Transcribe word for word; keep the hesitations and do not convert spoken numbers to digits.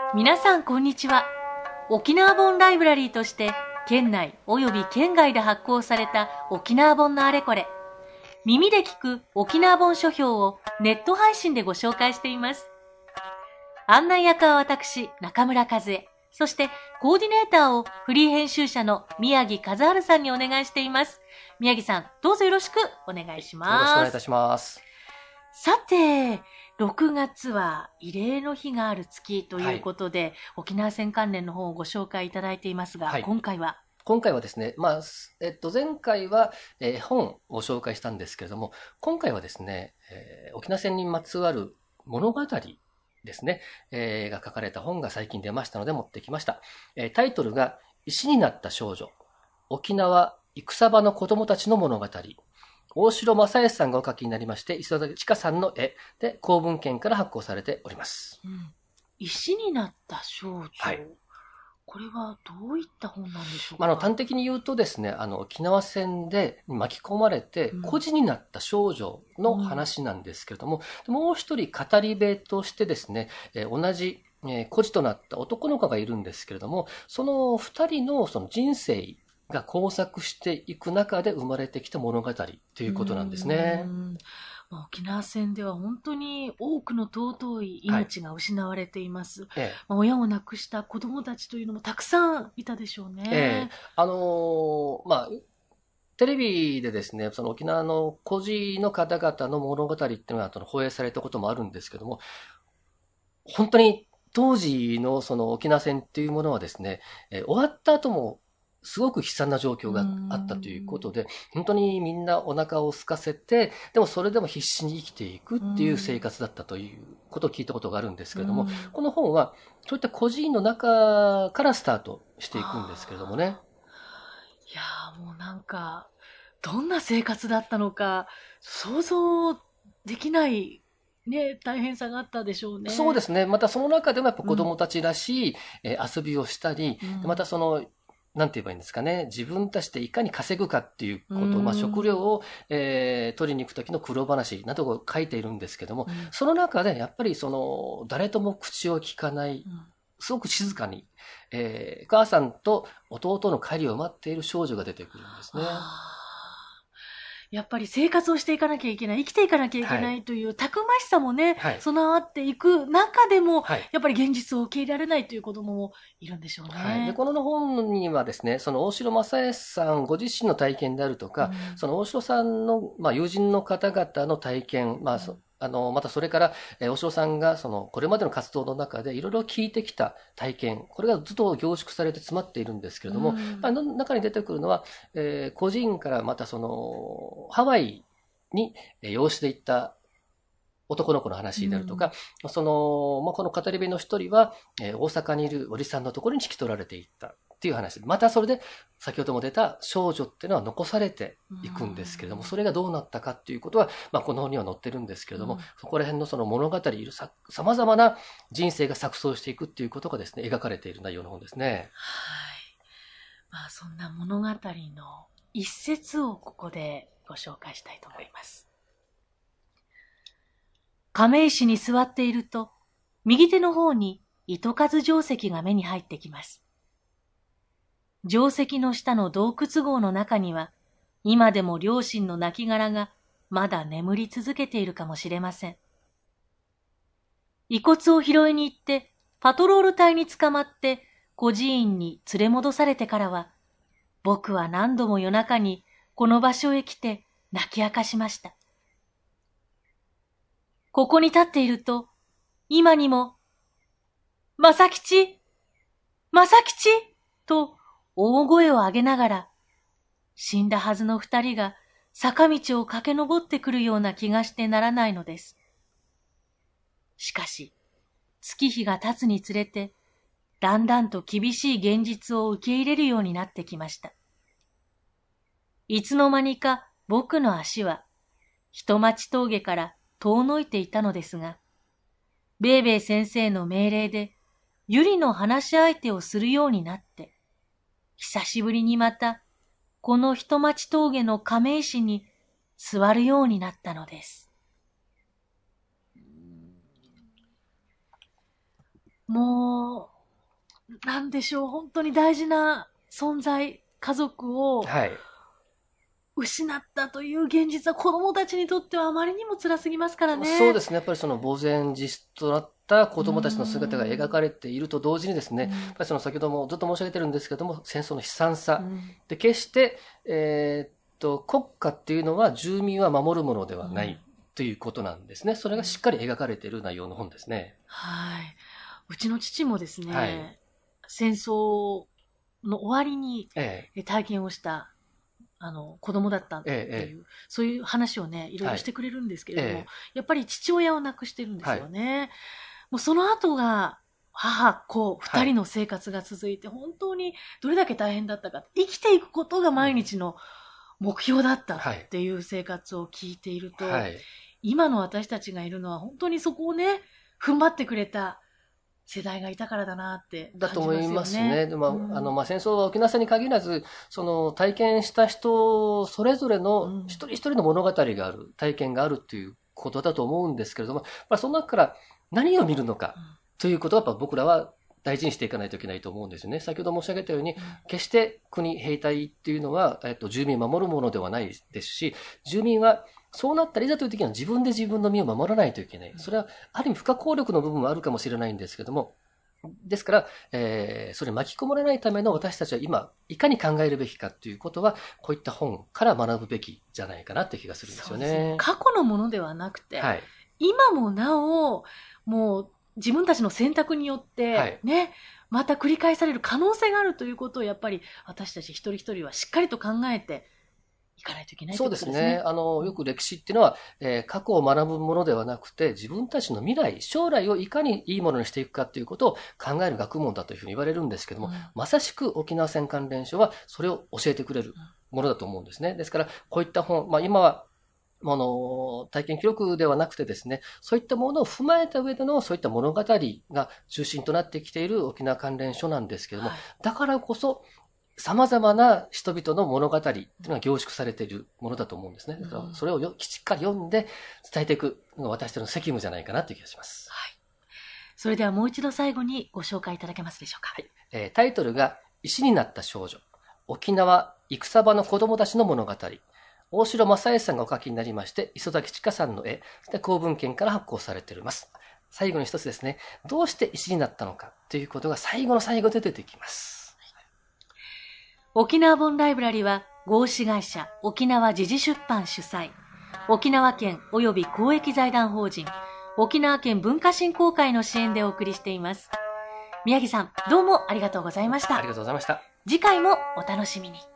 皆さんこんにちは。沖縄本ライブラリーとして県内及び県外で発行された沖縄本のあれこれ、耳で聞く沖縄本書評をネット配信でご紹介しています。案内役は私、中村和恵。そしてコーディネーターをフリー編集者の宮城和春さんにお願いしています。宮城さん、どうぞよろしくお願いします。 よろしくお願いいたします。 さて、ろくがつは慰霊の日がある月ということで、はい、沖縄戦関連の本をご紹介いただいていますが、はい、今回は今回はですね、まあ、えっと、前回は、えー、本を紹介したんですけれども、今回はですね、えー、沖縄戦にまつわる物語ですね、えー、が書かれた本が最近出ましたので持ってきました。えー、タイトルが、石になった少女、沖縄戦場の子供たちの物語。大城正義さんがお書きになりまして、磯田千佳さんの絵で公文献から発行されております。 うん、石になった少女。はい。これはどういった本なんでしょうか。 あの端的に言うとですね、あの沖縄戦で巻き込まれて孤児になった少女の話なんですけれども、うん、もう一人語り部としてですね、えー、同じ、えー、孤児となった男の子がいるんですけれども、その二人のその人生が交錯していく中で生まれてきた物語ということなんですね。 うん沖縄戦では本当に多くの尊い命が失われています。はいええ、親を亡くした子供たちというのもたくさんいたでしょうね。 ええ、あのー、まあ、テレビでですね、その沖縄の孤児の方々の物語っていうのが放映されたこともあるんですけども、本当に当時のその沖縄戦っていうものはですね、えー、終わった後もすごく悲惨な状況があったということで、本当にみんなお腹を空かせて、でもそれでも必死に生きていくっていう生活だったということを聞いたことがあるんですけれども、この本はそういった孤児院の中からスタートしていくんですけれどもね。 いやーもうなんか、どんな生活だったのか、想像できないね、大変さがあったでしょうね。 そうですね。またその中でもやっぱ子供たちらしい、うん、えー、遊びをしたり、うん、またその、なんて言えばいいんですかね。自分たちでいかに稼ぐかっていうこと、まあ食料を、えー、取りに行く時の苦労話などを書いているんですけども、うん、その中でやっぱりその、誰とも口を聞かない、すごく静かに、えー、母さんと弟の帰りを待っている少女が出てくるんですね。 やっぱり生活をしていかなきゃいけない、生きていかなきゃいけないというたくましさもね、はい、備わっていく中でも、はい、やっぱり現実を受け入れられないという子供もいるんでしょうね。 はい、でこの本にはですね、その大城正義さんご自身の体験であるとか、うん、その大城さんの、まあ、友人の方々の体験、まあ、うんあの、またそれから、えー、大城さんが、その、これまでの活動の中でいろいろ聞いてきた体験、これがずっと凝縮されて詰まっているんですけれども、うん、まあ、の中に出てくるのは、えー、個人からまたその、ハワイに養子で行った男の子の話であるとか、うん、その、まあ、この語り部の一人は、えー、大阪にいるおじさんのところに引き取られていった。っていう話。またそれで、先ほども出た少女っていうのは残されていくんですけれども、それがどうなったかっていうことは、まあ、この本には載ってるんですけれども、うん、そこら辺のその物語いるさ、様々な人生が錯綜していくっていうことがですね、描かれている内容の本ですね。 はい。まあ、そんな物語の一節をここでご紹介したいと思います。亀石に座っていると、右手の方に糸数定石が目に入ってきます。定石の下の洞窟壕の中には、今でも両親の亡骸がまだ眠り続けているかもしれません。遺骨を拾いに行って、パトロール隊に捕まって孤児院に連れ戻されてからは、僕は何度も夜中にこの場所へ来て泣き明かしました。ここに立っていると、今にも、正吉正吉と大声を上げながら、死んだはずの二人が坂道を駆け上ってくるような気がしてならないのです。しかし、月日が経つにつれて、だんだんと厳しい現実を受け入れるようになってきました。いつの間にか僕の足は、人町峠から遠のいていたのですが、ベイベイ先生の命令で、ゆりの話し相手をするようになって、久しぶりにまた、この人町峠の亀石に座るようになったのです。もなんでしょう、本当に大事な存在、家族をはい。 失ったという現実は子供たちにとってはあまりにも辛すぎますからね。 そうですね。やっぱりその呆然自失となった子供たちの姿が描かれていると同時にですね、やっぱりその先ほどもずっと申し上げてるんですけども、戦争の悲惨さ。 うんで、決して、えーっと、国家っていうのは住民は守るものではないということなんですね。それがしっかり描かれている内容の本ですね。 はい。うちの父もですね、 はい。 戦争の終わりにええ体験をしたあの子供だったってえ、えいう、そういう話をね、いろいろはいしてくれるんですけれども、 ええ、 やっぱり父親を亡くしてるんですよね。もうその後が母、子、 はい。 二人の生活が続いて、本当にどれだけ大変だったか。生きていくことが毎日の目標だったっはい。 ていう生活を聞いていると、 はい。 今の私たちがいるのは本当にそこをね、踏ん張ってくれた世代がいたからだなってだと感じますよ思いますね。 ね。 で、まあ、あの、 うん。 まあ、戦争は沖縄戦に限らず、その体験した人、それぞれのうん一人一人の物語がある、体験があるっていうことだと思うんですけれども、まあ、その中から何を見るのかということは、やっぱ僕らは大事にしていかないといけないと思うんですよね。先ほど申し上げたように、決して国、兵隊っていうのは、えっと、住民を守るものではないですし、住民はそうなったらいざという時には自分で自分の身を守らないといけない。それは、ある意味不可抗力の部分はあるかもしれないんですけども、ですから、えーそれに巻き込まれないための私たちは今、いかに考えるべきかということは、こういった本から学ぶべきじゃないかなって気がするんですよそうですね。 ね。 過去のものではなくて、 はい。 今もなお、もう自分たちの選択によっはて、 い。 ね、また繰り返される可能性があるということをやっぱり私たち一人一人はしっかりと考えていかないといけないとそいううですね。 ことですね。 あの、よく歴史っていうのは、えー過去を学ぶものではなくて、自分たちの未来、将来をいかにいいものにしていくかということを考える学問だというふうに言われるんですけども、 うんまさしく沖縄戦関連書はそれを教えてくれるものだと思うんですね。ですから、こういった本、まあ今は、あの、体験記録ではなくてですね、そういったものを踏まえた上でのそういった物語が中心となってきている沖縄関連書なんですけども、 はいだからこそ、様々な人々の物語っていうのが凝縮されているものだと思うんですね。だからそれをよきちっかり読んで伝えていくのが私たちの責務じゃないかなという気がします。 はい。それではもう一度最後にご紹介いただけますでしょうか。 はい。えータイトルが、石になった少女。沖縄戦場の子供たちの物語。大城正恵さんがお書きになりまして、磯崎千佳さんの絵、そして公文献から発行されております。最後に一つですね、どうして石になったのかということが最後の最後で出てきます。 沖縄本ライブラリは合資会社沖縄時事出版主催、沖縄県及び公益財団法人沖縄県文化振興会の支援でお送りしています。宮城さん、どうもありがとうございました。 ありがとうございました。 次回もお楽しみに。